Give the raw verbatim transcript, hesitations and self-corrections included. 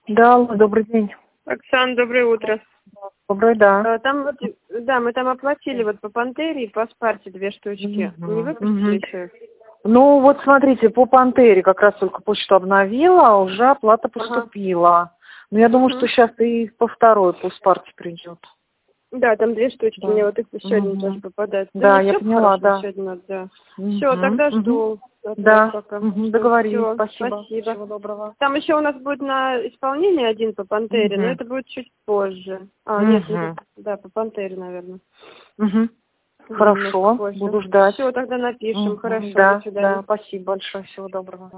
Да, алло, добрый день. Оксана, доброе утро. Добрый, да. А, Там вот, да, мы там оплатили вот по Пантере и по Спарте две штучки. Не выпустили Мгм. еще? Ну, вот смотрите, по Пантере как раз только почту обновила, а уже оплата Ага. поступила. Но я думаю, что Мгм. сейчас и по второй, по Спарте придет. Да, там две штучки, Да. мне вот их еще один Мгм. тоже попадает. Да, Да, не я все поняла, хорошо, да. еще один надо, да. Все, Мгм. тогда Мгм. жду от вас Да, пока. мгм, договорились. Все, Спасибо. спасибо. Всего доброго. Там еще у нас будет на исполнение один по Пантере, но Мгм. это будет чуть позже. А, нет, не Мгм. по- да, по Пантере, наверное. Мгм. Да, немножко Хорошо, позже. буду ждать. Все, тогда напишем. Мгм. Хорошо, до Да, свидания. да, спасибо большое, всего доброго.